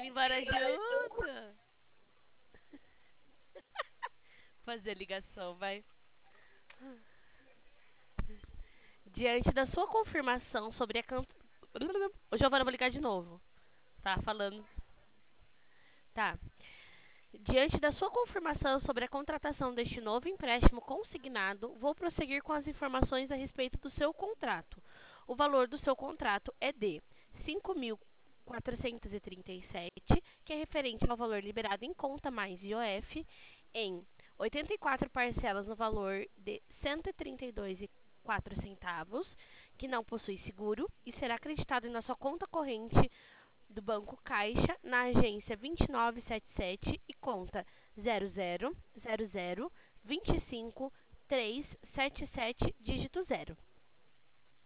indo embora junto. Fazer ligação, vai. Diante da sua confirmação sobre a Ô, Giovana, eu vou ligar de novo. Tá falando. Tá. Diante da sua confirmação sobre a contratação deste novo empréstimo consignado, vou prosseguir com as informações a respeito do seu contrato. O valor do seu contrato é de 5.437, que é referente ao valor liberado em conta mais IOF, em 84 parcelas no valor de R$ 132,04, que não possui seguro e será acreditado na sua conta corrente do Banco Caixa, na agência 2977 e conta 000025 377 dígito 0.